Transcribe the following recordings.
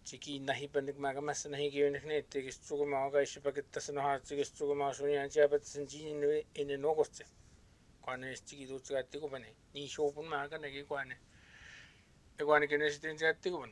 Tiki nahipanik magamas nahigiunik ne tigistugumaa gaishipakittasanoha tigistugumaa sunianchiapatassanjini in nogoste. Kwane stigidutsigatigovane. Ni shopun maga nagi kwane. Ekwane kinestinsigatigovan.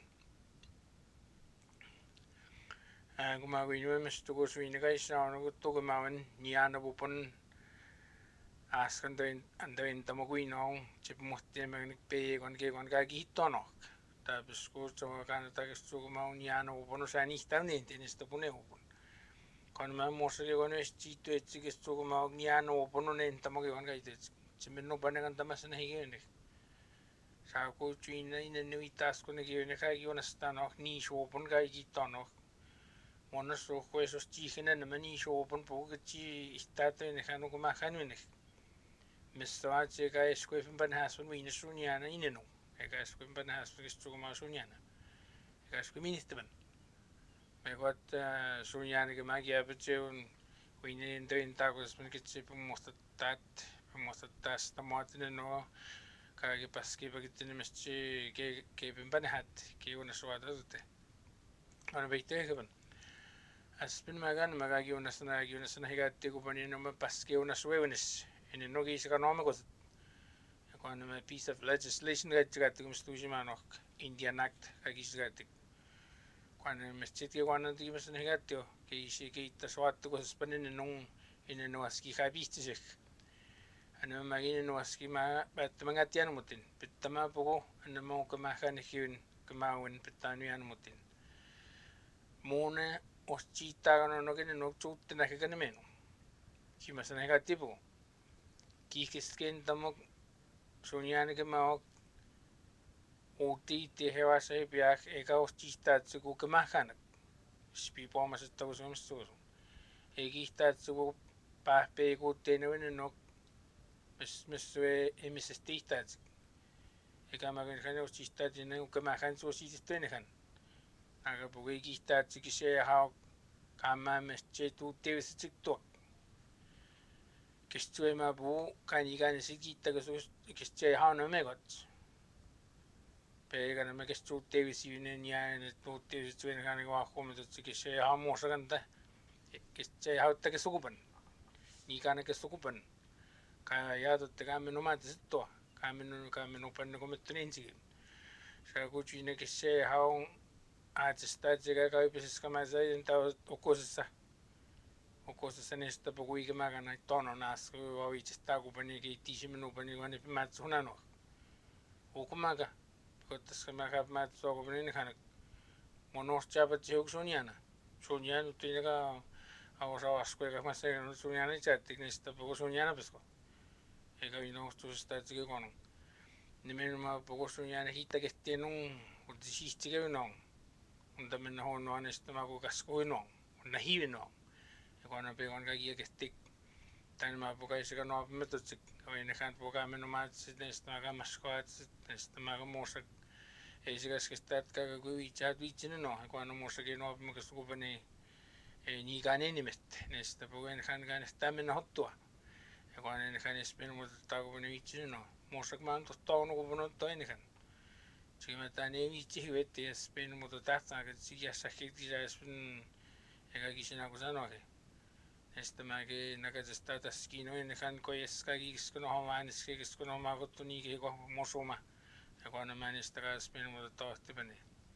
Gumawinwe mistugusuini gaisnaanagutugumawan nianabupon askandoin andoin tamaguinong chipmuhtiemagnik peegon kegon kagihitonog. Tapos kutsama kana tagistugumaw nianabupon usanihtanin tinistapunehupon. Kwane mamosali kwane stitu etsigistugumaw nianabupon unen tamagigon gaitets. Chimeno panegan tamasanahigenek. Saku chuina inanuitas kunegione kagionastano ni shopon gagitonog. Monaso esos chihina namani shopon pugachi istato enejano kumahanuenek. Mistoache ka eskuefin panhasun wina suniana ineno. Eka eskuefin panhasun gistugumaw suniana. Eka eskueministaban. Megot suniana ke magiapacheun wina endoin tagos menkitsi pomostatas tamoatine no kage paski bagitine meschi ke pimpanhat ke una suadate. Ana beitegaban. Aspin magan magagi unasana higati kupani no paski una suevenes. In no gisa no magos. Kwane a piece of legislation gati kumstujimanok Indian Act kagisgati. Kwane meschiti kwane timas negatio ke isi ke taswatu ko spanin nung in no aski habistisek. Ano magin no aski ma batmangatian mutin. Pitama pogo ano mo kamahan hiun kamawin pitanian mutin. Mona oschita no gene no chut na ke meno. Kimas negativo. Kikisken tamok suniana ke maok uti te hewa sai biak eka oschita tsuku kamahan. Spipo mas tawus gamstus. Egista tsuku pape ko tenwen no meswe emisestita. Eka magen kan oschita tinen kamahan so sistenehan. Aga pugi gista tsikise ha kama mesche tu tevis tsiktok. Kistue mabu kanigan sikita kasus kistue ha no megot. Pega na mekistu tevis yune nya ne tu tevis tuen kan ko akom tu kistue ha mosaganta. Kistue ha ta kesukupan. Ni kana kesukupan. Kaya to te kame no matis to. Kame no pan no kometrensi. Sa kuchine kistue ha atestat llega a veces kamasa enta okosasa nesta pokui que magana tono nas o está kupani que tishimeno pani wane matsunano o kumaga kotas kamaga matso kupani kana monos chapa chuk suniana tiene a escuela más suniana chate nesta poco suniana pesco ega vino tu está que kono ni menos poco suniana hita que tiene un disiste que no unda men no anesta mago kasko no na hiwe no ekona pegon ka gia kestik tan ma poka ise no meto tsik ene kan poka men no ma nesta maga maskoat nesta maga mosa ise gas kestat ka gui chat vichine no ekona mosa ke no me kasko bane ni gane ni met nesta poka en kan sta men hottua ekona en kan espen mo ta go bane vichine no mosa man to no go bono to en kan Chimatane vichi vete espen mototata que si ya sajiti ya espen ega kishina kusano ke este mage naga stata skino en han ko eskagi skono haman ske skono magoto ni ke go mosoma ekona man esta espen mototote bane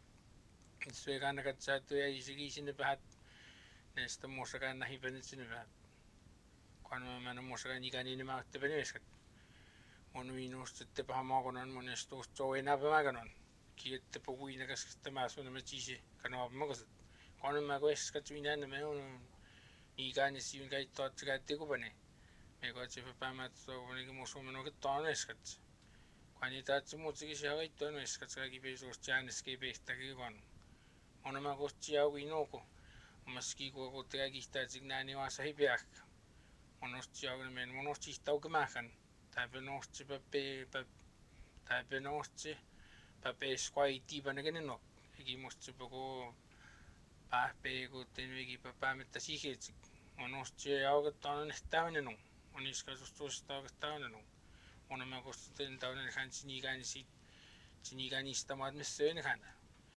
sve gana ka chato ya isigi sine pat nesta mosaka nahi bane sine pat kwana man mosaka ni kanini ma te bane eskat Onu inusta te pahamagonan monesto choena pamaganon. Kiette poguina kas te maso na machise kana magos. Kono magos katwina na me onu ni gani si un gai tot gatti ko bane. Me ko che pa mat so bane ke moso meno ke ton eskat. Kwani ta tsu mo tsi sha gai ton eskat ga ki be so chan ske be sta ke kon. Onu magos chi au inoko. Maski ko te ga sta signani wa sa hibiak. Monos chi au men monos chi sta ke mahan. Tapenosti pape squaiti panagene no egimosti poco pape go tenvegi papa metasihets monosti auga tono nestavane no oniska susto stavane no ona magosten tavane hansi ni gani stamat mesene hana